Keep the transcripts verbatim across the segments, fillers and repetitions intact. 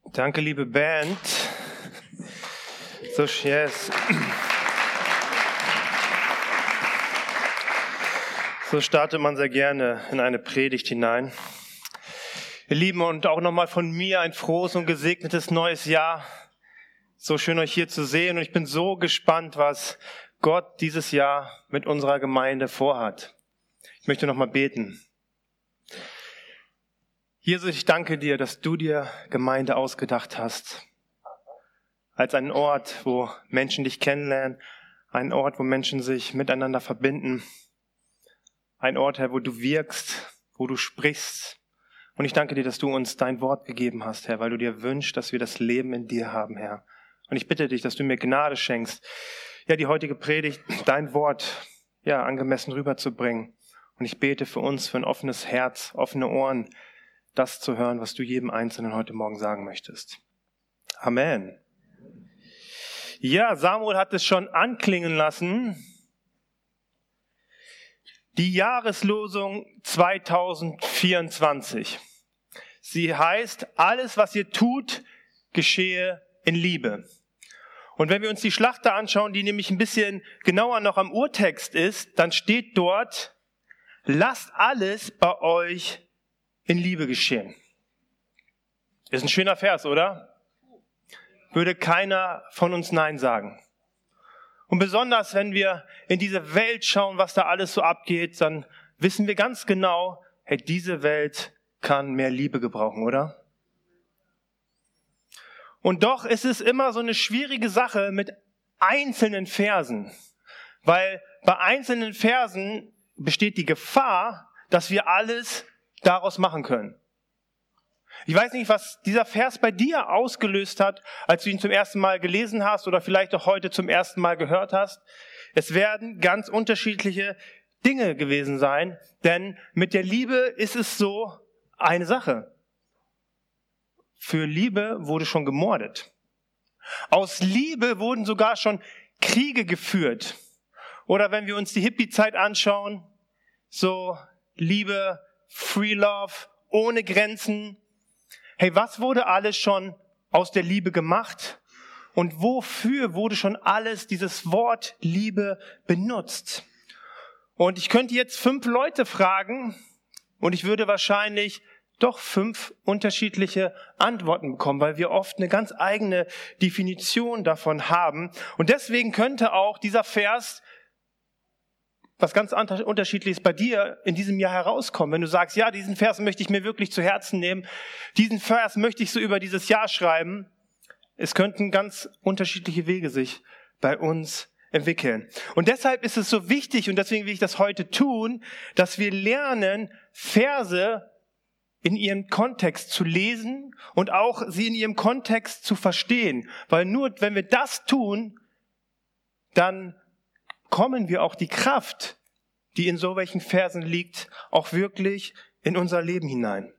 Danke, liebe Band. So, yes. So startet man sehr gerne in eine Predigt hinein. Ihr Lieben, und auch nochmal von mir ein frohes und gesegnetes neues Jahr. So schön, euch hier zu sehen, und ich bin so gespannt, was Gott dieses Jahr mit unserer Gemeinde vorhat. Ich möchte nochmal beten. Jesus, ich danke dir, dass du dir Gemeinde ausgedacht hast. Als einen Ort, wo Menschen dich kennenlernen. Ein Ort, wo Menschen sich miteinander verbinden. Ein Ort, Herr, wo du wirkst, wo du sprichst. Und ich danke dir, dass du uns dein Wort gegeben hast, Herr, weil du dir wünschst, dass wir das Leben in dir haben, Herr. Und ich bitte dich, dass du mir Gnade schenkst, ja, die heutige Predigt, dein Wort, ja, angemessen rüberzubringen. Und ich bete für uns, für ein offenes Herz, offene Ohren, das zu hören, was du jedem Einzelnen heute Morgen sagen möchtest. Amen. Ja, Samuel hat es schon anklingen lassen. Die Jahreslosung zwanzig vierundzwanzig. Sie heißt, alles, was ihr tut, geschehe in Liebe. Und wenn wir uns die Schlachter anschauen, die nämlich ein bisschen genauer noch am Urtext ist, dann steht dort, lasst alles bei euch in Liebe geschehen. Ist ein schöner Vers, oder? Würde keiner von uns Nein sagen. Und besonders, wenn wir in diese Welt schauen, was da alles so abgeht, dann wissen wir ganz genau, hey, diese Welt kann mehr Liebe gebrauchen, oder? Und doch ist es immer so eine schwierige Sache mit einzelnen Versen, weil bei einzelnen Versen besteht die Gefahr, dass wir alles daraus machen können. Ich weiß nicht, was dieser Vers bei dir ausgelöst hat, als du ihn zum ersten Mal gelesen hast oder vielleicht auch heute zum ersten Mal gehört hast. Es werden ganz unterschiedliche Dinge gewesen sein, denn mit der Liebe ist es so eine Sache. Für Liebe wurde schon gemordet. Aus Liebe wurden sogar schon Kriege geführt. Oder wenn wir uns die Hippie-Zeit anschauen, so Liebe, Free Love, ohne Grenzen. Hey, was wurde alles schon aus der Liebe gemacht? Und wofür wurde schon alles dieses Wort Liebe benutzt? Und ich könnte jetzt fünf Leute fragen und ich würde wahrscheinlich doch fünf unterschiedliche Antworten bekommen, weil wir oft eine ganz eigene Definition davon haben. Und deswegen könnte auch dieser Vers was ganz Unterschiedliches bei dir in diesem Jahr herauskommen. Wenn du sagst, ja, diesen Vers möchte ich mir wirklich zu Herzen nehmen, diesen Vers möchte ich so über dieses Jahr schreiben. Es könnten ganz unterschiedliche Wege sich bei uns entwickeln. Und deshalb ist es so wichtig, und deswegen will ich das heute tun, dass wir lernen, Verse in ihrem Kontext zu lesen und auch sie in ihrem Kontext zu verstehen. Weil nur wenn wir das tun, dann kommen wir auch die Kraft, die in so welchen Versen liegt, auch wirklich in unser Leben hinein.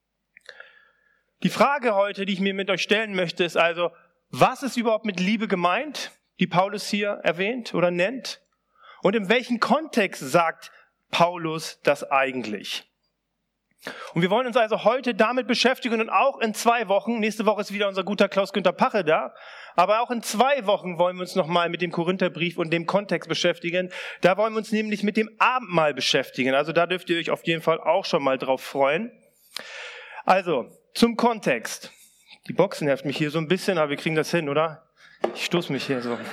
Die Frage heute, die ich mir mit euch stellen möchte, ist also, was ist überhaupt mit Liebe gemeint, die Paulus hier erwähnt oder nennt? Und in welchem Kontext sagt Paulus das eigentlich? Und wir wollen uns also heute damit beschäftigen und auch in zwei Wochen, nächste Woche ist wieder unser guter Klaus-Günther Pache da, aber auch in zwei Wochen wollen wir uns nochmal mit dem Korintherbrief und dem Kontext beschäftigen. Da wollen wir uns nämlich mit dem Abendmahl beschäftigen. Also da dürft ihr euch auf jeden Fall auch schon mal drauf freuen. Also, zum Kontext. Die Boxen nervt mich hier so ein bisschen, aber wir kriegen das hin, oder? Ich stoße mich hier so.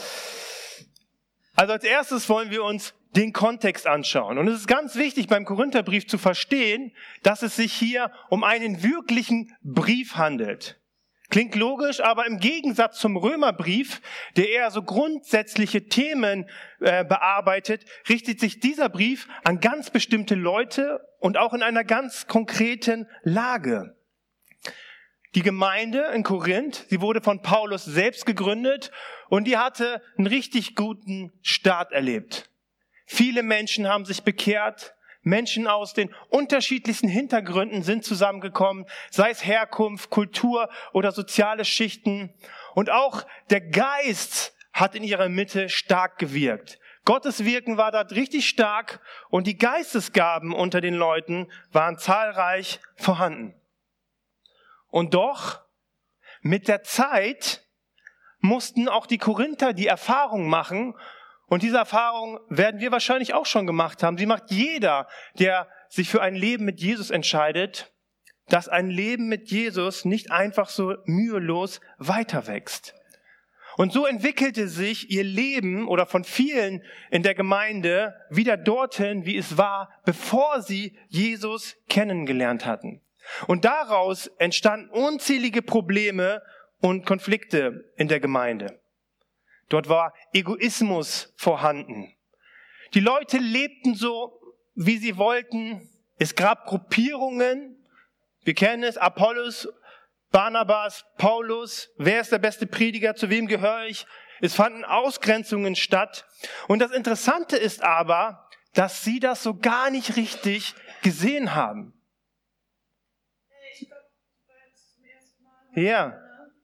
Also als erstes wollen wir uns den Kontext anschauen. Und es ist ganz wichtig beim Korintherbrief zu verstehen, dass es sich hier um einen wirklichen Brief handelt. Klingt logisch, aber im Gegensatz zum Römerbrief, der eher so grundsätzliche Themen äh, bearbeitet, richtet sich dieser Brief an ganz bestimmte Leute und auch in einer ganz konkreten Lage. Die Gemeinde in Korinth, sie wurde von Paulus selbst gegründet und die hatte einen richtig guten Start erlebt. Viele Menschen haben sich bekehrt, Menschen aus den unterschiedlichsten Hintergründen sind zusammengekommen, sei es Herkunft, Kultur oder soziale Schichten. Und auch der Geist hat in ihrer Mitte stark gewirkt. Gottes Wirken war dort richtig stark und die Geistesgaben unter den Leuten waren zahlreich vorhanden. Und doch Mit der Zeit mussten auch die Korinther die Erfahrung machen, und diese Erfahrung werden wir wahrscheinlich auch schon gemacht haben. Sie macht jeder, der sich für ein Leben mit Jesus entscheidet, dass ein Leben mit Jesus nicht einfach so mühelos weiter wächst. Und so entwickelte sich ihr Leben oder von vielen in der Gemeinde wieder dorthin, wie es war, bevor sie Jesus kennengelernt hatten. Und daraus entstanden unzählige Probleme und Konflikte in der Gemeinde. Dort war Egoismus vorhanden. Die Leute lebten so, wie sie wollten. Es gab Gruppierungen. Wir kennen es, Apollos, Barnabas, Paulus. Wer ist der beste Prediger? Zu wem gehöre ich? Es fanden Ausgrenzungen statt. Und das Interessante ist aber, dass sie das so gar nicht richtig gesehen haben. Ich glaube, das war jetzt zum ersten Mal. Ja.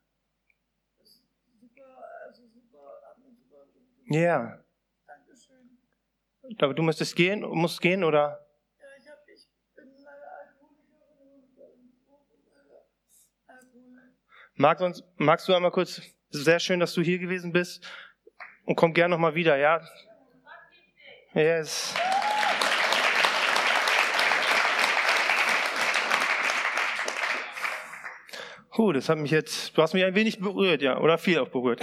Ja. Dankeschön. Aber du müsstest gehen, musst gehen, oder? Ja, ich, hab, ich bin leider Alkoholikerin und äh, Alkohol. Mag sonst, magst du einmal kurz? Sehr schön, dass du hier gewesen bist. Und komm gern nochmal wieder, ja? Yes. Huh, das hat mich jetzt, du hast mich ein wenig berührt, ja, oder viel auch berührt.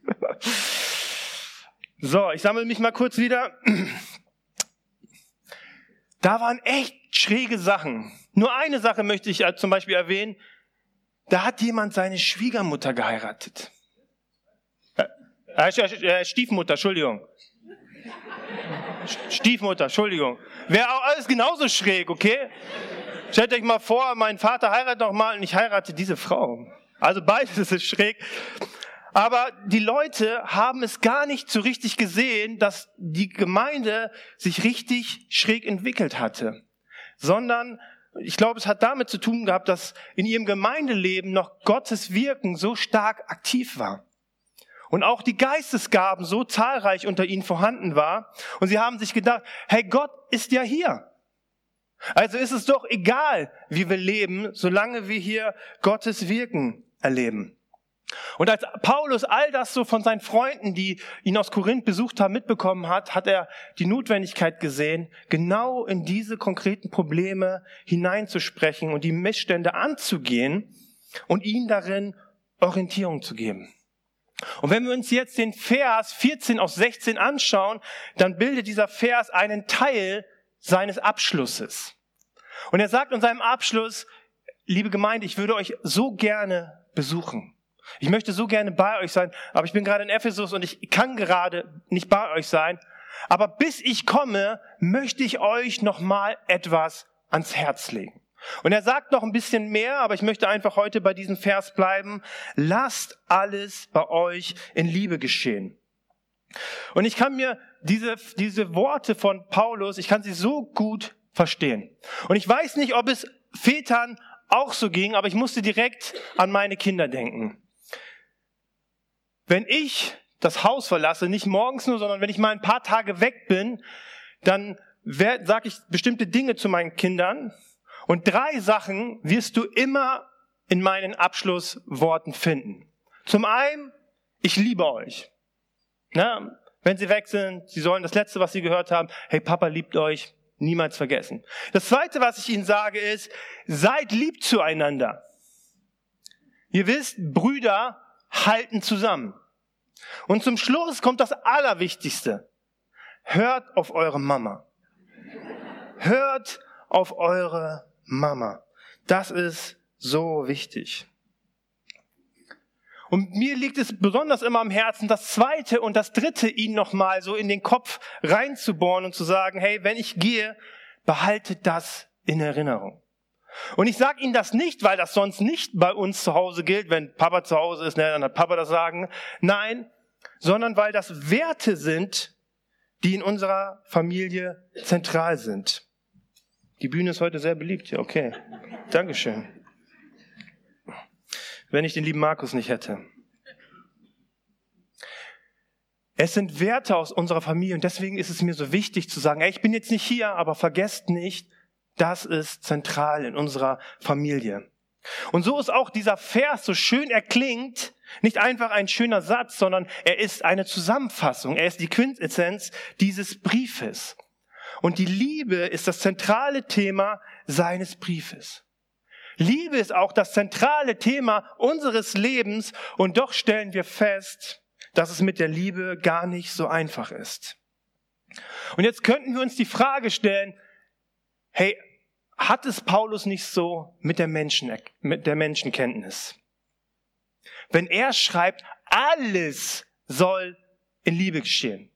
So, ich sammle mich mal kurz wieder. Da waren echt schräge Sachen. Nur eine Sache möchte ich zum Beispiel erwähnen. Da hat jemand seine Schwiegermutter geheiratet. Äh, äh, Stiefmutter, Entschuldigung. Stiefmutter, Entschuldigung. Wäre auch alles genauso schräg, okay? Stellt euch mal vor, mein Vater heiratet noch mal und ich heirate diese Frau. Also beides ist schräg. Aber die Leute haben es gar nicht so richtig gesehen, dass die Gemeinde sich richtig schräg entwickelt hatte. Sondern, ich glaube, es hat damit zu tun gehabt, dass in ihrem Gemeindeleben noch Gottes Wirken so stark aktiv war. Und auch die Geistesgaben so zahlreich unter ihnen vorhanden war. Und sie haben sich gedacht, hey, Gott ist ja hier. Also ist es doch egal, wie wir leben, solange wir hier Gottes Wirken erleben. Und als Paulus all das so von seinen Freunden, die ihn aus Korinth besucht haben, mitbekommen hat, hat er die Notwendigkeit gesehen, genau in diese konkreten Probleme hineinzusprechen und die Missstände anzugehen und ihnen darin Orientierung zu geben. Und wenn wir uns jetzt den Vers vierzehn aus sechzehn anschauen, dann bildet dieser Vers einen Teil seines Abschlusses. Und er sagt in seinem Abschluss, liebe Gemeinde, ich würde euch so gerne besuchen. Ich möchte so gerne bei euch sein, aber ich bin gerade in Ephesus und ich kann gerade nicht bei euch sein. Aber bis ich komme, möchte ich euch noch mal etwas ans Herz legen. Und er sagt noch ein bisschen mehr, aber ich möchte einfach heute bei diesem Vers bleiben. Lasst alles bei euch in Liebe geschehen. Und ich kann mir diese, diese Worte von Paulus, ich kann sie so gut verstehen. Und ich weiß nicht, ob es Vätern auch so ging, aber ich musste direkt an meine Kinder denken. Wenn ich das Haus verlasse, nicht morgens nur, sondern wenn ich mal ein paar Tage weg bin, dann sage ich bestimmte Dinge zu meinen Kindern. Und drei Sachen wirst du immer in meinen Abschlussworten finden. Zum einen, ich liebe euch. Na, wenn sie weg sind, sie sollen das Letzte, was sie gehört haben, hey, Papa liebt euch, niemals vergessen. Das Zweite, was ich ihnen sage, ist, seid lieb zueinander. Ihr wisst, Brüder halten zusammen. Und zum Schluss kommt das Allerwichtigste. Hört auf eure Mama. Hört auf eure Mama. Das ist so wichtig. Und mir liegt es besonders immer am Herzen, das Zweite und das Dritte ihnen nochmal so in den Kopf reinzubohren und zu sagen, hey, wenn ich gehe, behaltet das in Erinnerung. Und ich sage ihnen das nicht, weil das sonst nicht bei uns zu Hause gilt. Wenn Papa zu Hause ist, ne, dann hat Papa das Sagen. Nein, sondern weil das Werte sind, die in unserer Familie zentral sind. Die Bühne ist heute sehr beliebt hier, okay. Dankeschön. Wenn ich den lieben Markus nicht hätte. Es sind Werte aus unserer Familie und deswegen ist es mir so wichtig zu sagen, ey, ich bin jetzt nicht hier, aber vergesst nicht, das ist zentral in unserer Familie. Und so ist auch dieser Vers, so schön er klingt, nicht einfach ein schöner Satz, sondern er ist eine Zusammenfassung, er ist die Quintessenz dieses Briefes. Und die Liebe ist das zentrale Thema seines Briefes. Liebe ist auch das zentrale Thema unseres Lebens und doch stellen wir fest, dass es mit der Liebe gar nicht so einfach ist. Und jetzt könnten wir uns die Frage stellen, hey, hat es Paulus nicht so mit der Menschen, mit der Menschenkenntnis? Wenn er schreibt, alles soll in Liebe geschehen.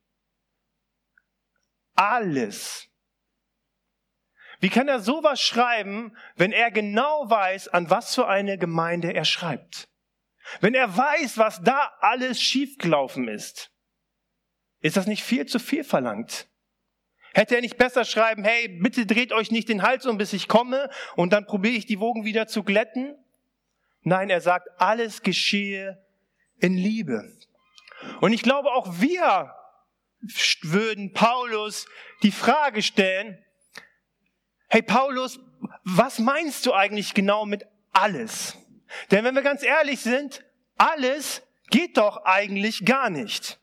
Alles. Wie kann er sowas schreiben, wenn er genau weiß, an was für eine Gemeinde er schreibt? Wenn er weiß, was da alles schiefgelaufen ist, ist das nicht viel zu viel verlangt? Hätte er nicht besser schreiben, hey, bitte dreht euch nicht den Hals um, bis ich komme und dann probiere ich die Wogen wieder zu glätten? Nein, er sagt, alles geschehe in Liebe. Und ich glaube, auch wir würden Paulus die Frage stellen, hey Paulus, was meinst du eigentlich genau mit alles? Denn wenn wir ganz ehrlich sind, alles geht doch eigentlich gar nicht.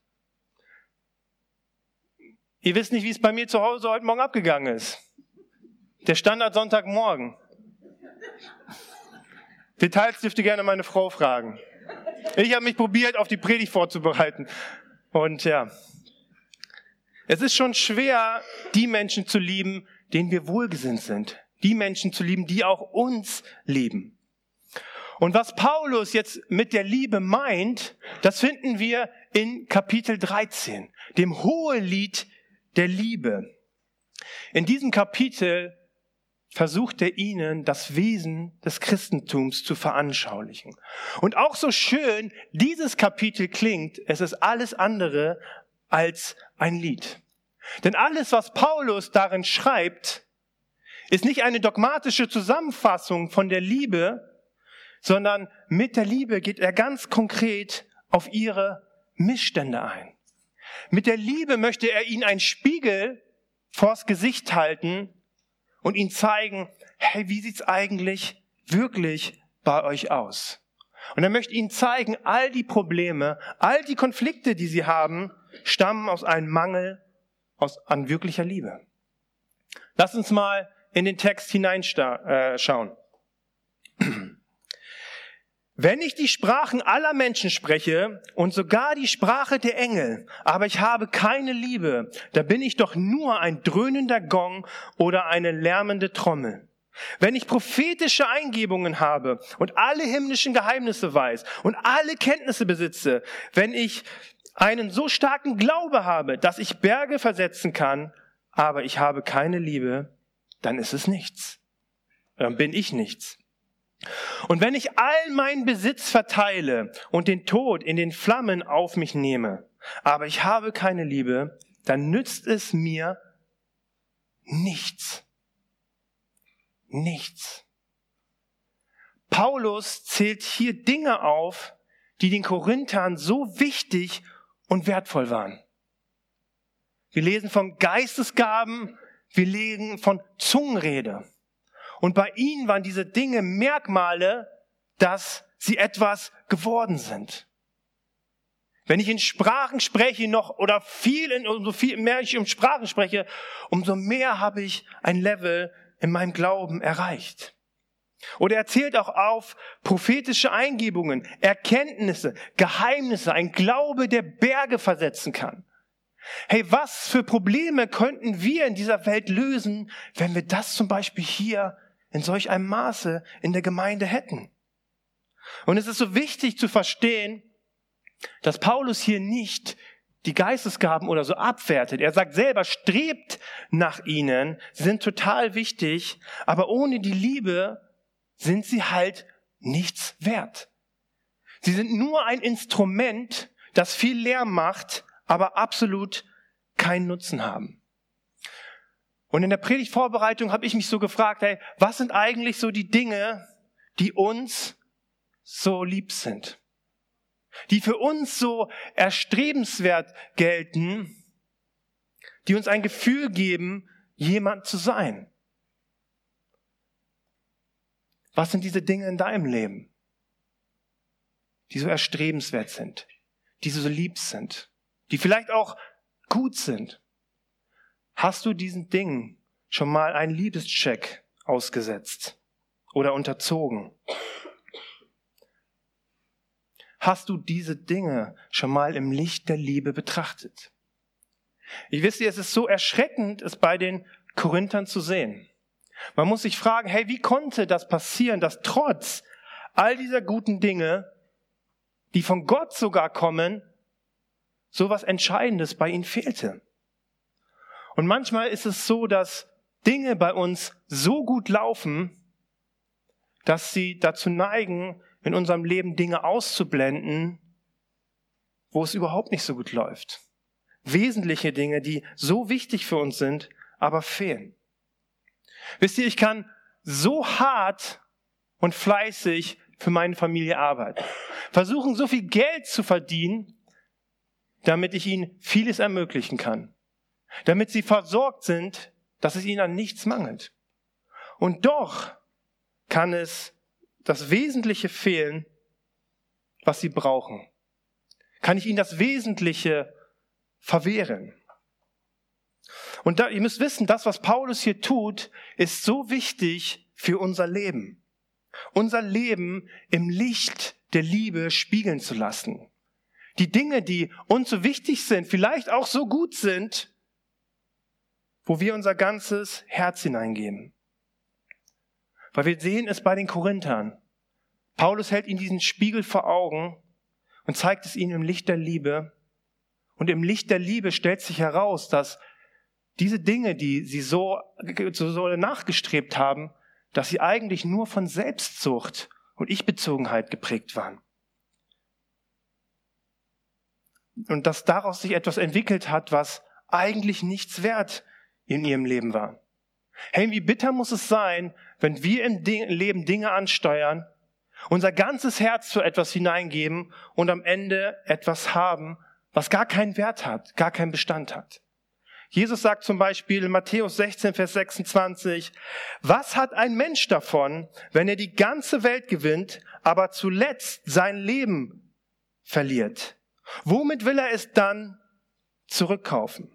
Ihr wisst nicht, wie es bei mir zu Hause heute Morgen abgegangen ist. Der Standard Sonntagmorgen. Details dürft ihr gerne meine Frau fragen. Ich habe mich probiert, auf die Predigt vorzubereiten. Und ja, es ist schon schwer, die Menschen zu lieben, denen wir wohlgesinnt sind. Die Menschen zu lieben, die auch uns lieben. Und was Paulus jetzt mit der Liebe meint, das finden wir in Kapitel dreizehn, dem Hohelied der Liebe. In diesem Kapitel versucht er ihnen, das Wesen des Christentums zu veranschaulichen. Und auch so schön dieses Kapitel klingt, es ist alles andere als ein Lied. Denn alles, was Paulus darin schreibt, ist nicht eine dogmatische Zusammenfassung von der Liebe, sondern mit der Liebe geht er ganz konkret auf ihre Missstände ein. Mit der Liebe möchte er ihnen einen Spiegel vors Gesicht halten und ihnen zeigen, hey, wie sieht's eigentlich wirklich bei euch aus? Und er möchte ihnen zeigen, all die Probleme, all die Konflikte, die sie haben, stammen aus einem Mangel aus, an wirklicher Liebe. Lass uns mal in den Text hineinschauen. Wenn ich die Sprachen aller Menschen spreche und sogar die Sprache der Engel, aber ich habe keine Liebe, da bin ich doch nur ein dröhnender Gong oder eine lärmende Trommel. Wenn ich prophetische Eingebungen habe und alle himmlischen Geheimnisse weiß und alle Kenntnisse besitze, wenn ich einen so starken Glaube habe, dass ich Berge versetzen kann, aber ich habe keine Liebe, dann ist es nichts. Dann bin ich nichts. Und wenn ich all meinen Besitz verteile und den Tod in den Flammen auf mich nehme, aber ich habe keine Liebe, dann nützt es mir nichts. Nichts. Paulus zählt hier Dinge auf, die den Korinthern so wichtig und wertvoll waren. Wir lesen von Geistesgaben, wir lesen von Zungenrede. Und bei ihnen waren diese Dinge Merkmale, dass sie etwas geworden sind. Wenn ich in Sprachen spreche noch oder viel in, umso viel mehr ich um Sprachen spreche, umso mehr habe ich ein Level in meinem Glauben erreicht. Oder er zählt auch auf prophetische Eingebungen, Erkenntnisse, Geheimnisse, ein Glaube, der Berge versetzen kann. Hey, was für Probleme könnten wir in dieser Welt lösen, wenn wir das zum Beispiel hier in solch einem Maße in der Gemeinde hätten? Und es ist so wichtig zu verstehen, dass Paulus hier nicht die Geistesgaben oder so abwertet. Er sagt selber, strebt nach ihnen, sie sind total wichtig, aber ohne die Liebe sind sie halt nichts wert. Sie sind nur ein Instrument, das viel Lärm macht, aber absolut keinen Nutzen haben. Und in der Predigtvorbereitung habe ich mich so gefragt, hey, was sind eigentlich so die Dinge, die uns so lieb sind? Die für uns so erstrebenswert gelten, die uns ein Gefühl geben, jemand zu sein. Was sind diese Dinge in deinem Leben, die so erstrebenswert sind, die so lieb sind, die vielleicht auch gut sind? Hast du diesen Dingen schon mal einen Liebescheck ausgesetzt oder unterzogen? Hast du diese Dinge schon mal im Licht der Liebe betrachtet? Ich wisst ihr, es ist so erschreckend, es bei den Korinthern zu sehen. Man muss sich fragen, hey, wie konnte das passieren, dass trotz all dieser guten Dinge, die von Gott sogar kommen, so was Entscheidendes bei ihnen fehlte? Und manchmal ist es so, dass Dinge bei uns so gut laufen, dass sie dazu neigen, in unserem Leben Dinge auszublenden, wo es überhaupt nicht so gut läuft. Wesentliche Dinge, die so wichtig für uns sind, aber fehlen. Wisst ihr, ich kann so hart und fleißig für meine Familie arbeiten, versuchen so viel Geld zu verdienen, damit ich ihnen vieles ermöglichen kann, damit sie versorgt sind, dass es ihnen an nichts mangelt. Und doch kann es das Wesentliche fehlen, was sie brauchen. Kann ich ihnen das Wesentliche verwehren? Und da, ihr müsst wissen, das, was Paulus hier tut, ist so wichtig für unser Leben. Unser Leben im Licht der Liebe spiegeln zu lassen. Die Dinge, die uns so wichtig sind, vielleicht auch so gut sind, wo wir unser ganzes Herz hineingeben. Weil wir sehen es bei den Korinthern. Paulus hält ihnen diesen Spiegel vor Augen und zeigt es ihnen im Licht der Liebe. Und im Licht der Liebe stellt sich heraus, dass diese Dinge, die sie so, so, so nachgestrebt haben, dass sie eigentlich nur von Selbstsucht und Ich-Bezogenheit geprägt waren. Und dass daraus sich etwas entwickelt hat, was eigentlich nichts wert in ihrem Leben war. Hey, wie bitter muss es sein, wenn wir im Leben Dinge ansteuern, unser ganzes Herz für etwas hineingeben und am Ende etwas haben, was gar keinen Wert hat, gar keinen Bestand hat. Jesus sagt zum Beispiel in Matthäus sechzehn, Vers sechsundzwanzig, was hat ein Mensch davon, wenn er die ganze Welt gewinnt, aber zuletzt sein Leben verliert? Womit will er es dann zurückkaufen?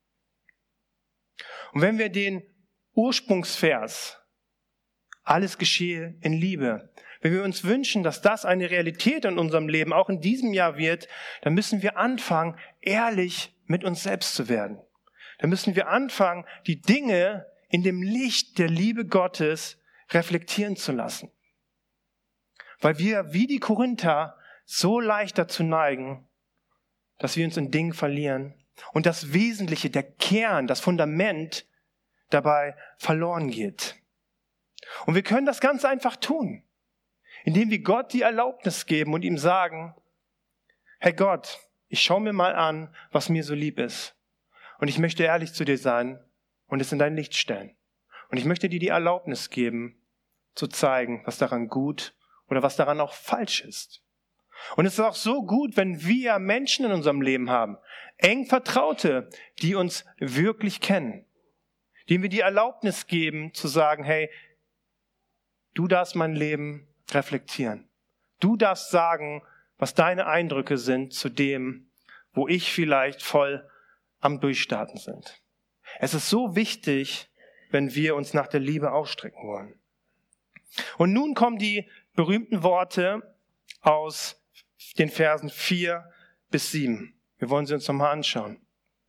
Und wenn wir den Ursprungsvers, alles geschehe in Liebe, wenn wir uns wünschen, dass das eine Realität in unserem Leben auch in diesem Jahr wird, dann müssen wir anfangen, ehrlich mit uns selbst zu werden. Dann müssen wir anfangen, die Dinge in dem Licht der Liebe Gottes reflektieren zu lassen. Weil wir wie die Korinther so leicht dazu neigen, dass wir uns in Dingen verlieren und das Wesentliche, der Kern, das Fundament dabei verloren geht. Und wir können das ganz einfach tun, indem wir Gott die Erlaubnis geben und ihm sagen, Herr Gott, ich schaue mir mal an, was mir so lieb ist. Und ich möchte ehrlich zu dir sein und es in dein Licht stellen. Und ich möchte dir die Erlaubnis geben, zu zeigen, was daran gut oder was daran auch falsch ist. Und es ist auch so gut, wenn wir Menschen in unserem Leben haben, eng Vertraute, die uns wirklich kennen, denen wir die Erlaubnis geben, zu sagen, hey, du darfst mein Leben reflektieren. Du darfst sagen, was deine Eindrücke sind zu dem, wo ich vielleicht voll am Durchstarten sind. Es ist so wichtig, wenn wir uns nach der Liebe ausstrecken wollen. Und nun kommen die berühmten Worte aus den Versen vier bis sieben. Wir wollen sie uns nochmal anschauen.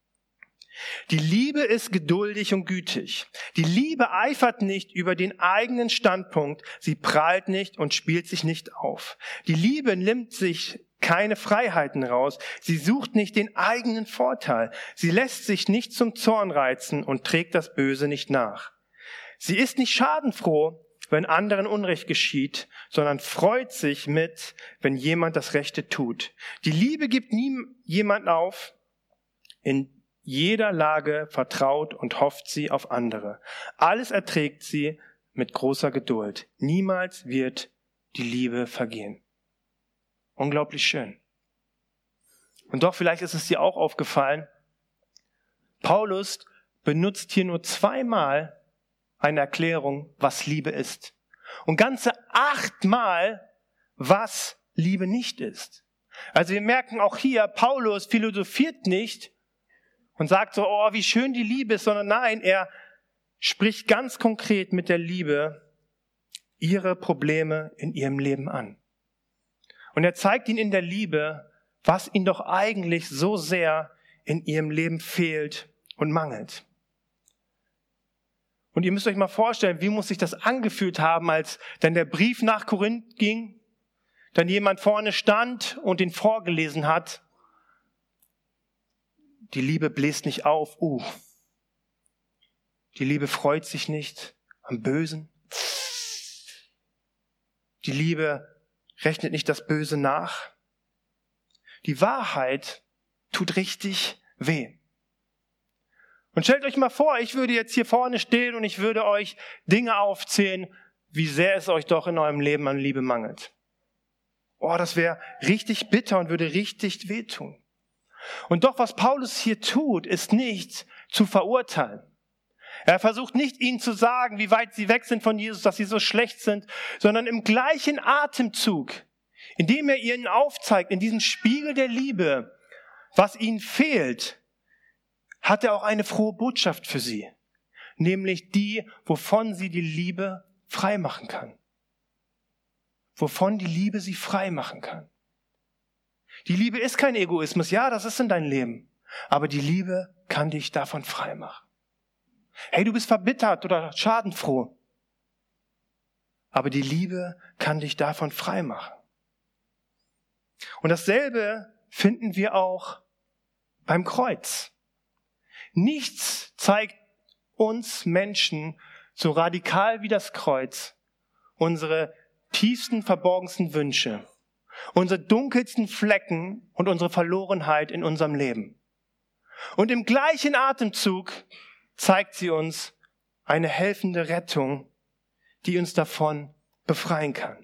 Die Liebe ist geduldig und gütig. Die Liebe eifert nicht über den eigenen Standpunkt. Sie prahlt nicht und spielt sich nicht auf. Die Liebe nimmt sich keine Freiheiten raus. Sie sucht nicht den eigenen Vorteil. Sie lässt sich nicht zum Zorn reizen und trägt das Böse nicht nach. Sie ist nicht schadenfroh, wenn anderen Unrecht geschieht, sondern freut sich mit, wenn jemand das Rechte tut. Die Liebe gibt nie jemand auf. In jeder Lage vertraut und hofft sie auf andere. Alles erträgt sie mit großer Geduld. Niemals wird die Liebe vergehen. Unglaublich schön. Und doch, vielleicht ist es dir auch aufgefallen, Paulus benutzt hier nur zweimal eine Erklärung, was Liebe ist. und ganze achtmal, was Liebe nicht ist. Also wir merken auch hier, Paulus philosophiert nicht und sagt so, oh, wie schön die Liebe ist, sondern nein, er spricht ganz konkret mit der Liebe ihre Probleme in ihrem Leben an. Und er zeigt ihnen in der Liebe, was ihnen doch eigentlich so sehr in ihrem Leben fehlt und mangelt. Und ihr müsst euch mal vorstellen, wie muss sich das angefühlt haben, als dann der Brief nach Korinth ging, dann jemand vorne stand und den vorgelesen hat. Die Liebe bläst nicht auf. Uh. Die Liebe freut sich nicht am Bösen. Die Liebe rechnet nicht das Böse nach. Die Wahrheit tut richtig weh. Und stellt euch mal vor, ich würde jetzt hier vorne stehen und ich würde euch Dinge aufzählen, wie sehr es euch doch in eurem Leben an Liebe mangelt. Oh, das wäre richtig bitter und würde richtig wehtun. Und doch, was Paulus hier tut, ist nicht zu verurteilen. Er versucht nicht, ihnen zu sagen, wie weit sie weg sind von Jesus, dass sie so schlecht sind, sondern im gleichen Atemzug, indem er ihnen aufzeigt, in diesem Spiegel der Liebe, was ihnen fehlt, hat er auch eine frohe Botschaft für sie, nämlich die, wovon sie die Liebe frei machen kann. Wovon die Liebe sie frei machen kann. Die Liebe ist kein Egoismus, ja, das ist in deinem Leben, aber die Liebe kann dich davon frei machen. Hey, du bist verbittert oder schadenfroh, aber die Liebe kann dich davon frei machen. Und dasselbe finden wir auch beim Kreuz. Nichts zeigt uns Menschen so radikal wie das Kreuz unsere tiefsten, verborgensten Wünsche, unsere dunkelsten Flecken und unsere Verlorenheit in unserem Leben. Und im gleichen Atemzug zeigt sie uns eine helfende Rettung, die uns davon befreien kann.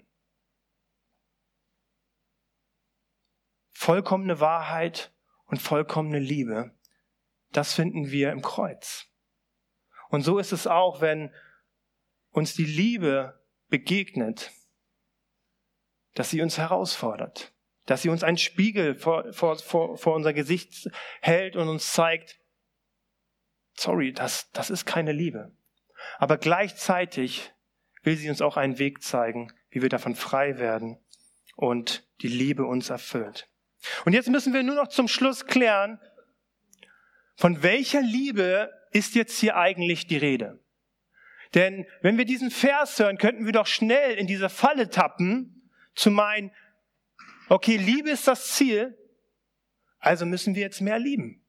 Vollkommene Wahrheit und vollkommene Liebe, das finden wir im Kreuz. Und so ist es auch, wenn uns die Liebe begegnet, dass sie uns herausfordert, dass sie uns einen Spiegel vor, vor, vor, vor unser Gesicht hält und uns zeigt, sorry, das, das ist keine Liebe. Aber gleichzeitig will sie uns auch einen Weg zeigen, wie wir davon frei werden und die Liebe uns erfüllt. Und jetzt müssen wir nur noch zum Schluss klären, von welcher Liebe ist jetzt hier eigentlich die Rede? Denn wenn wir diesen Vers hören, könnten wir doch schnell in diese Falle tappen, zu meinen, okay, Liebe ist das Ziel, also müssen wir jetzt mehr lieben.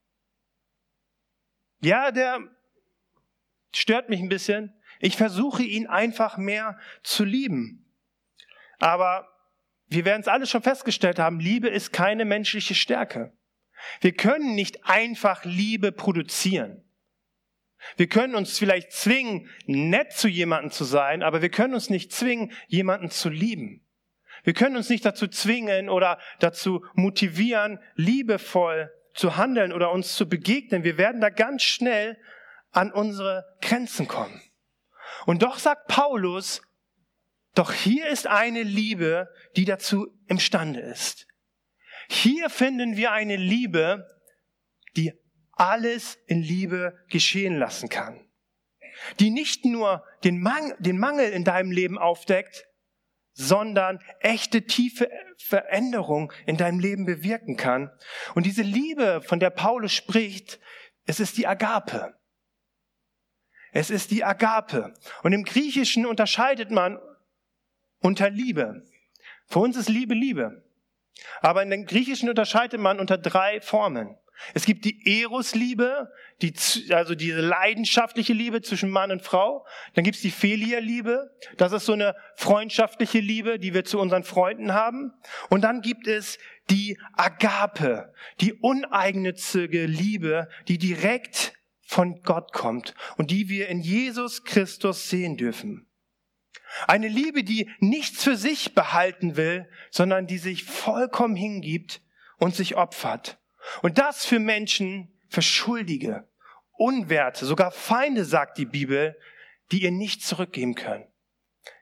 Ja, der stört mich ein bisschen. Ich versuche ihn einfach mehr zu lieben. Aber wir werden es alle schon festgestellt haben, Liebe ist keine menschliche Stärke. Wir können nicht einfach Liebe produzieren. Wir können uns vielleicht zwingen, nett zu jemandem zu sein, aber wir können uns nicht zwingen, jemanden zu lieben. Wir können uns nicht dazu zwingen oder dazu motivieren, liebevoll zu handeln oder uns zu begegnen. Wir werden da ganz schnell an unsere Grenzen kommen. Und doch sagt Paulus, doch hier ist eine Liebe, die dazu imstande ist. Hier finden wir eine Liebe, die alles in Liebe geschehen lassen kann. Die nicht nur den Mangel, den Mangel in deinem Leben aufdeckt, sondern echte, tiefe Veränderung in deinem Leben bewirken kann. Und diese Liebe, von der Paulus spricht, es ist die Agape. Es ist die Agape. Und im Griechischen unterscheidet man unter Liebe. Für uns ist Liebe Liebe. Aber in dem Griechischen unterscheidet man unter drei Formen. Es gibt die Eros-Liebe, die, also diese leidenschaftliche Liebe zwischen Mann und Frau. Dann gibt es die Philia-Liebe. Das ist so eine freundschaftliche Liebe, die wir zu unseren Freunden haben. Und dann gibt es die Agape, die uneigennützige Liebe, die direkt von Gott kommt und die wir in Jesus Christus sehen dürfen. Eine Liebe, die nichts für sich behalten will, sondern die sich vollkommen hingibt und sich opfert. Und das für Menschen, für Schuldige, Unwerte, sogar Feinde, sagt die Bibel, die ihr nicht zurückgeben können.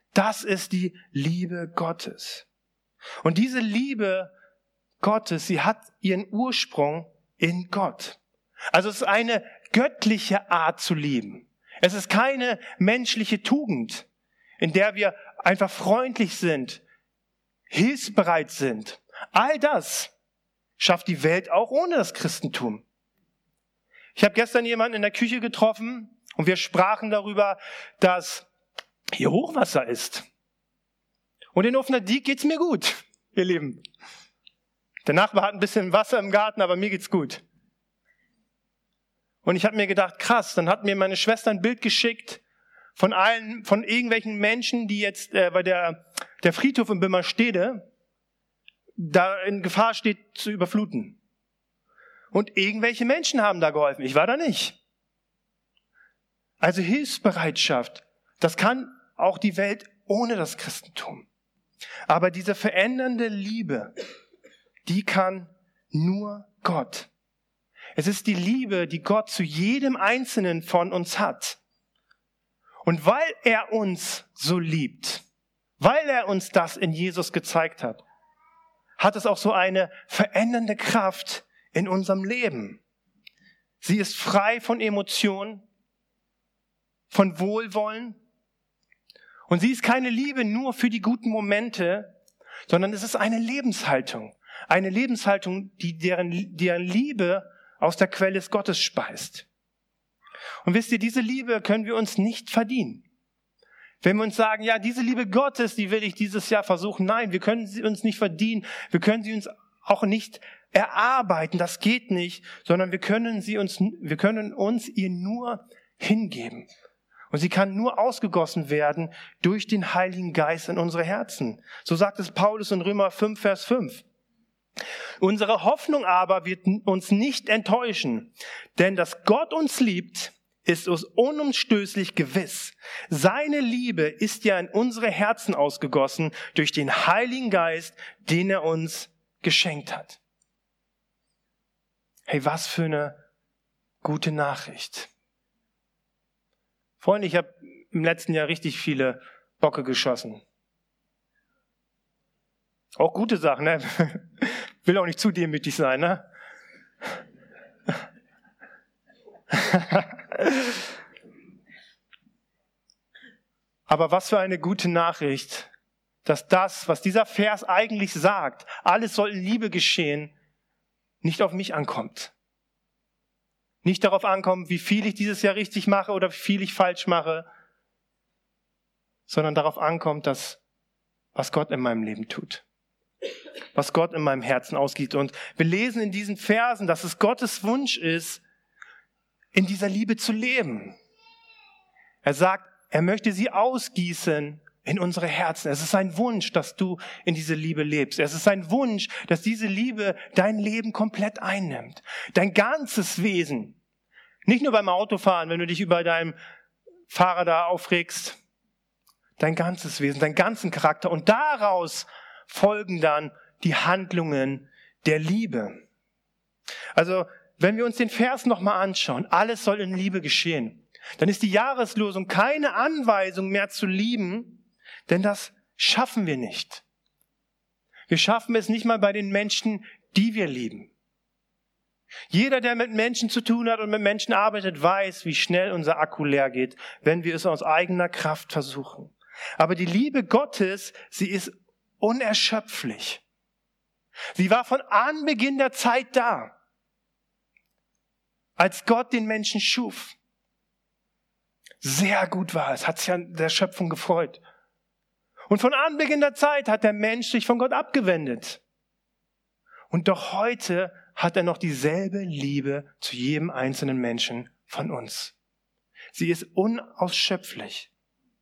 Das ist die Liebe Gottes. Und diese Liebe Gottes, sie hat ihren Ursprung in Gott. Also es ist eine göttliche Art zu lieben. Es ist keine menschliche Tugend, in der wir einfach freundlich sind, hilfsbereit sind. All das schafft die Welt auch ohne das Christentum. Ich habe gestern jemanden in der Küche getroffen und wir sprachen darüber, dass hier Hochwasser ist. Und in Offenadiek geht's mir gut, ihr Lieben. Der Nachbar hat ein bisschen Wasser im Garten, aber mir geht's gut. Und ich habe mir gedacht, krass, dann hat mir meine Schwester ein Bild geschickt von allen, von irgendwelchen Menschen, die jetzt, äh, weil der, der Friedhof in Bimmerstede da in Gefahr steht zu überfluten. Und irgendwelche Menschen haben da geholfen. Ich war da nicht. Also Hilfsbereitschaft, das kann auch die Welt ohne das Christentum. Aber diese verändernde Liebe, die kann nur Gott. Es ist die Liebe, die Gott zu jedem Einzelnen von uns hat. Und weil er uns so liebt, weil er uns das in Jesus gezeigt hat, hat es auch so eine verändernde Kraft in unserem Leben. Sie ist frei von Emotionen, von Wohlwollen. Und sie ist keine Liebe nur für die guten Momente, sondern es ist eine Lebenshaltung. Eine Lebenshaltung, die deren, deren Liebe aus der Quelle des Gottes speist. Und wisst ihr, diese Liebe können wir uns nicht verdienen. Wenn wir uns sagen, ja, diese Liebe Gottes, die will ich dieses Jahr versuchen. Nein, wir können sie uns nicht verdienen. Wir können sie uns auch nicht erarbeiten. Das geht nicht, sondern wir können sie uns, wir können uns ihr nur hingeben. Und sie kann nur ausgegossen werden durch den Heiligen Geist in unsere Herzen. So sagt es Paulus in Römer fünf, Vers fünf. Unsere Hoffnung aber wird uns nicht enttäuschen, denn dass Gott uns liebt, ist uns unumstößlich gewiss. Seine Liebe ist ja in unsere Herzen ausgegossen durch den Heiligen Geist, den er uns geschenkt hat. Hey, was für eine gute Nachricht. Freunde, ich habe im letzten Jahr richtig viele Bocke geschossen. Auch gute Sachen, ne? Will auch nicht zu demütig sein, ne? Aber was für eine gute Nachricht, dass das, was dieser Vers eigentlich sagt, alles soll in Liebe geschehen, nicht auf mich ankommt. Nicht darauf ankommt, wie viel ich dieses Jahr richtig mache oder wie viel ich falsch mache, sondern darauf ankommt, dass was Gott in meinem Leben tut. Was Gott in meinem Herzen ausgibt. Und wir lesen in diesen Versen, dass es Gottes Wunsch ist, in dieser Liebe zu leben. Er sagt, er möchte sie ausgießen in unsere Herzen. Es ist sein Wunsch, dass du in diese Liebe lebst. Es ist sein Wunsch, dass diese Liebe dein Leben komplett einnimmt. Dein ganzes Wesen. Nicht nur beim Autofahren, wenn du dich über deinem Fahrer da aufregst. Dein ganzes Wesen, deinen ganzen Charakter. Und daraus folgen dann die Handlungen der Liebe. Also, wenn wir uns den Vers nochmal anschauen, alles soll in Liebe geschehen, dann ist die Jahreslosung keine Anweisung mehr zu lieben, denn das schaffen wir nicht. Wir schaffen es nicht mal bei den Menschen, die wir lieben. Jeder, der mit Menschen zu tun hat und mit Menschen arbeitet, weiß, wie schnell unser Akku leer geht, wenn wir es aus eigener Kraft versuchen. Aber die Liebe Gottes, sie ist unerschöpflich. Sie war von Anbeginn der Zeit da, als Gott den Menschen schuf. Sehr gut war es, hat sich an der Schöpfung gefreut. Und von Anbeginn der Zeit hat der Mensch sich von Gott abgewendet. Und doch heute hat er noch dieselbe Liebe zu jedem einzelnen Menschen von uns. Sie ist unausschöpflich.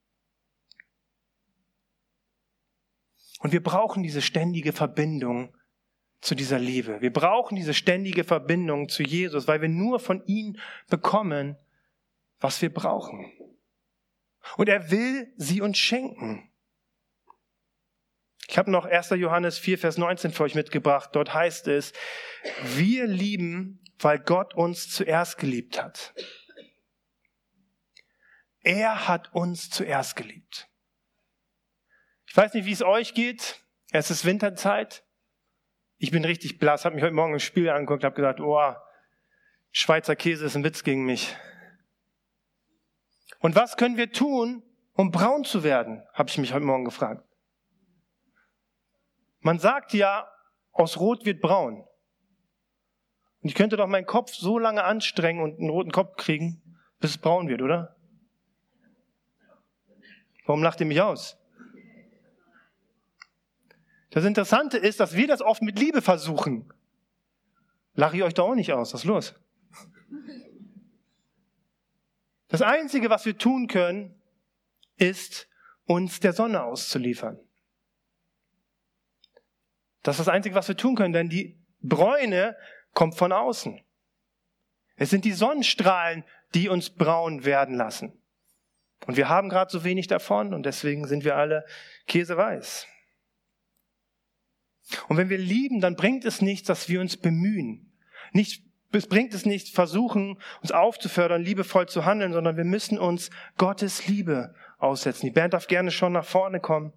Und wir brauchen diese ständige Verbindung zu dieser Liebe. Wir brauchen diese ständige Verbindung zu Jesus, weil wir nur von ihm bekommen, was wir brauchen. Und er will sie uns schenken. Ich habe noch erster Johannes vier, Vers neunzehn für euch mitgebracht. Dort heißt es, wir lieben, weil Gott uns zuerst geliebt hat. Er hat uns zuerst geliebt. Ich weiß nicht, wie es euch geht. Es ist Winterzeit. Ich bin richtig blass, habe mich heute Morgen im Spiel angeguckt, habe gesagt, oh, Schweizer Käse ist ein Witz gegen mich. Und was können wir tun, um braun zu werden, habe ich mich heute Morgen gefragt. Man sagt ja, aus Rot wird braun. Und ich könnte doch meinen Kopf so lange anstrengen und einen roten Kopf kriegen, bis es braun wird, oder? Warum lacht ihr mich aus? Das Interessante ist, dass wir das oft mit Liebe versuchen. Lache ich euch doch auch nicht aus. Was ist los? Das Einzige, was wir tun können, ist, uns der Sonne auszuliefern. Das ist das Einzige, was wir tun können, denn die Bräune kommt von außen. Es sind die Sonnenstrahlen, die uns braun werden lassen. Und wir haben gerade so wenig davon und deswegen sind wir alle käseweiß. Und wenn wir lieben, dann bringt es nichts, dass wir uns bemühen. Nicht, es bringt es nicht, versuchen, uns aufzufördern, liebevoll zu handeln, sondern wir müssen uns Gottes Liebe aussetzen. Die Band darf gerne schon nach vorne kommen.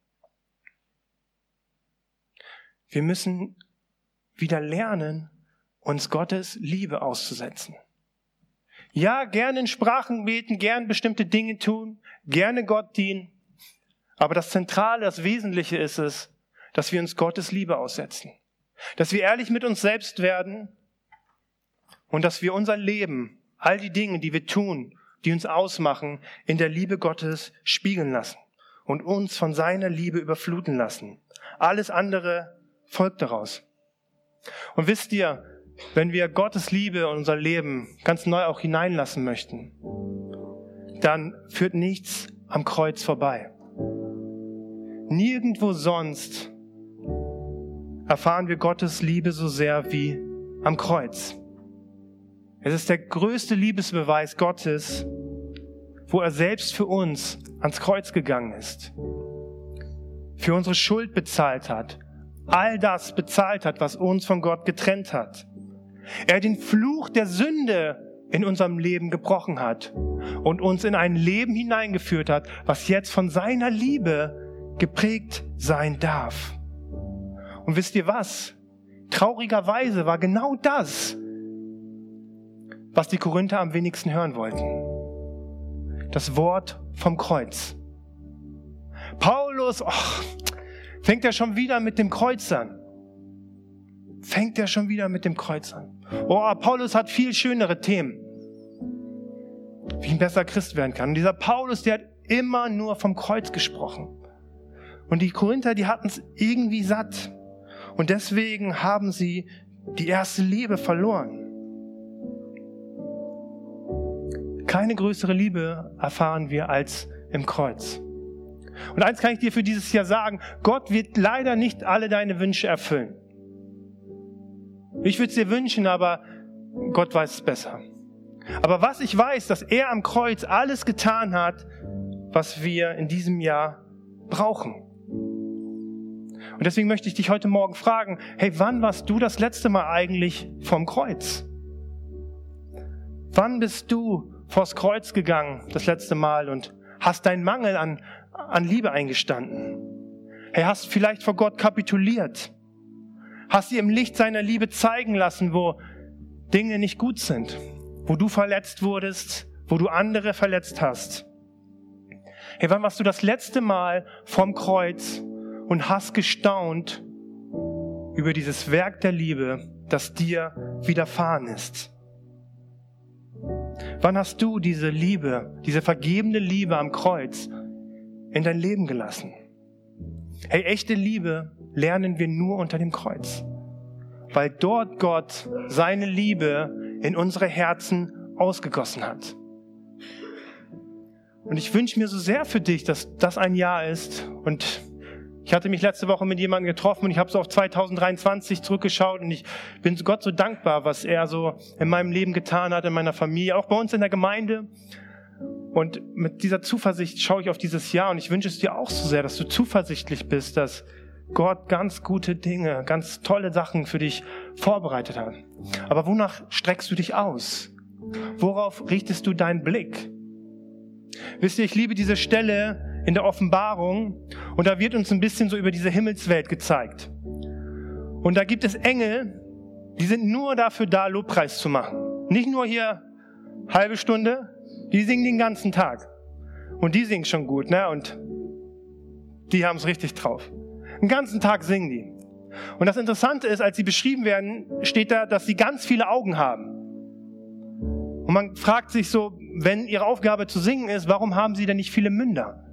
Wir müssen wieder lernen, uns Gottes Liebe auszusetzen. Ja, gerne in Sprachen beten, gern bestimmte Dinge tun, gerne Gott dienen. Aber das Zentrale, das Wesentliche ist es, dass wir uns Gottes Liebe aussetzen. Dass wir ehrlich mit uns selbst werden und dass wir unser Leben, all die Dinge, die wir tun, die uns ausmachen, in der Liebe Gottes spiegeln lassen und uns von seiner Liebe überfluten lassen. Alles andere folgt daraus. Und wisst ihr, wenn wir Gottes Liebe in unser Leben ganz neu auch hineinlassen möchten, dann führt nichts am Kreuz vorbei. Nirgendwo sonst erfahren wir Gottes Liebe so sehr wie am Kreuz. Es ist der größte Liebesbeweis Gottes, wo er selbst für uns ans Kreuz gegangen ist, für unsere Schuld bezahlt hat, all das bezahlt hat, was uns von Gott getrennt hat. Er den Fluch der Sünde in unserem Leben gebrochen hat und uns in ein Leben hineingeführt hat, was jetzt von seiner Liebe geprägt sein darf. Und wisst ihr was? Traurigerweise war genau das, was die Korinther am wenigsten hören wollten. Das Wort vom Kreuz. Paulus, oh, fängt er schon wieder mit dem Kreuz an. Fängt er schon wieder mit dem Kreuz an. Oh, Paulus hat viel schönere Themen, wie ein besser Christ werden kann. Und dieser Paulus, der hat immer nur vom Kreuz gesprochen. Und die Korinther, die hatten es irgendwie satt. Und deswegen haben sie die erste Liebe verloren. Keine größere Liebe erfahren wir als im Kreuz. Und eins kann ich dir für dieses Jahr sagen, Gott wird leider nicht alle deine Wünsche erfüllen. Ich würde es dir wünschen, aber Gott weiß es besser. Aber was ich weiß, dass er am Kreuz alles getan hat, was wir in diesem Jahr brauchen. Und deswegen möchte ich dich heute Morgen fragen, hey, wann warst du das letzte Mal eigentlich vom Kreuz? Wann bist du vors Kreuz gegangen das letzte Mal und hast deinen Mangel an, an Liebe eingestanden? Hey, hast vielleicht vor Gott kapituliert? Hast dir im Licht seiner Liebe zeigen lassen, wo Dinge nicht gut sind, wo du verletzt wurdest, wo du andere verletzt hast? Hey, wann warst du das letzte Mal vom Kreuz und hast gestaunt über dieses Werk der Liebe, das dir widerfahren ist? Wann hast du diese Liebe, diese vergebene Liebe am Kreuz in dein Leben gelassen? Hey, echte Liebe lernen wir nur unter dem Kreuz, weil dort Gott seine Liebe in unsere Herzen ausgegossen hat. Und ich wünsche mir so sehr für dich, dass das ein Jahr ist. Und ich hatte mich letzte Woche mit jemandem getroffen und ich habe so auf zwanzig dreiundzwanzig zurückgeschaut und ich bin Gott so dankbar, was er so in meinem Leben getan hat, in meiner Familie, auch bei uns in der Gemeinde. Und mit dieser Zuversicht schaue ich auf dieses Jahr und ich wünsche es dir auch so sehr, dass du zuversichtlich bist, dass Gott ganz gute Dinge, ganz tolle Sachen für dich vorbereitet hat. Aber wonach streckst du dich aus? Worauf richtest du deinen Blick? Wisst ihr, ich liebe diese Stelle in der Offenbarung und da wird uns ein bisschen so über diese Himmelswelt gezeigt. Und da gibt es Engel, die sind nur dafür da, Lobpreis zu machen. Nicht nur hier halbe Stunde, die singen den ganzen Tag. Und die singen schon gut, ne? Und die haben es richtig drauf. Den ganzen Tag singen die. Und das Interessante ist, als sie beschrieben werden, steht da, dass sie ganz viele Augen haben. Und man fragt sich so, wenn ihre Aufgabe zu singen ist, warum haben sie denn nicht viele Münder?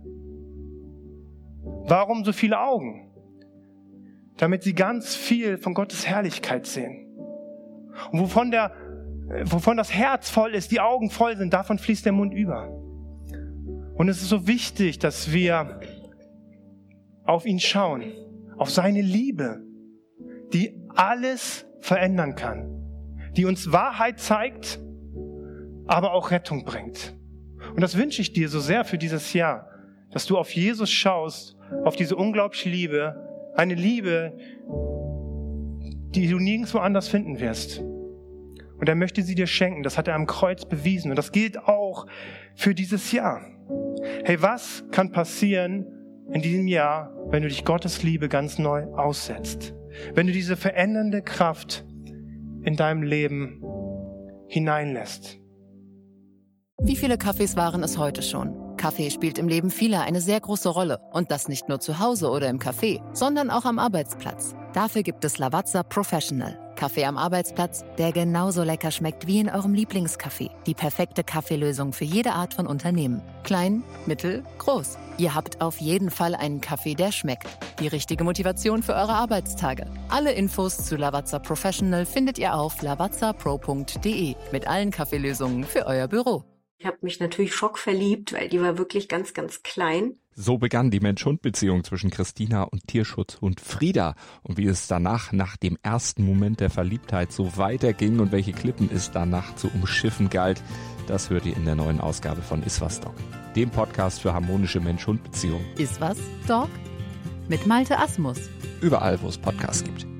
Warum so viele Augen? Damit sie ganz viel von Gottes Herrlichkeit sehen. Und wovon, der, wovon das Herz voll ist, die Augen voll sind, davon fließt der Mund über. Und es ist so wichtig, dass wir auf ihn schauen, auf seine Liebe, die alles verändern kann, die uns Wahrheit zeigt, aber auch Rettung bringt. Und das wünsche ich dir so sehr für dieses Jahr, dass du auf Jesus schaust, auf diese unglaubliche Liebe, eine Liebe, die du nirgendwo anders finden wirst. Und er möchte sie dir schenken, das hat er am Kreuz bewiesen und das gilt auch für dieses Jahr. Hey, was kann passieren in diesem Jahr, wenn du dich Gottes Liebe ganz neu aussetzt? Wenn du diese verändernde Kraft in deinem Leben hineinlässt? Wie viele Kaffees waren es heute schon? Kaffee spielt im Leben vieler eine sehr große Rolle. Und das nicht nur zu Hause oder im Café, sondern auch am Arbeitsplatz. Dafür gibt es Lavazza Professional. Kaffee am Arbeitsplatz, der genauso lecker schmeckt wie in eurem Lieblingscafé. Die perfekte Kaffeelösung für jede Art von Unternehmen. Klein, mittel, groß. Ihr habt auf jeden Fall einen Kaffee, der schmeckt. Die richtige Motivation für eure Arbeitstage. Alle Infos zu Lavazza Professional findet ihr auf lavazza pro punkt de mit allen Kaffeelösungen für euer Büro. Ich habe mich natürlich schockverliebt, weil die war wirklich ganz, ganz klein. So begann die Mensch-Hund-Beziehung zwischen Christina und Tierschutzhund Frieda. Und wie es danach, nach dem ersten Moment der Verliebtheit, so weiterging und welche Klippen es danach zu umschiffen galt, das hört ihr in der neuen Ausgabe von Iswas Dog, dem Podcast für harmonische Mensch-Hund-Beziehungen. Iswas Dog? Mit Malte Asmus. Überall, wo es Podcasts gibt.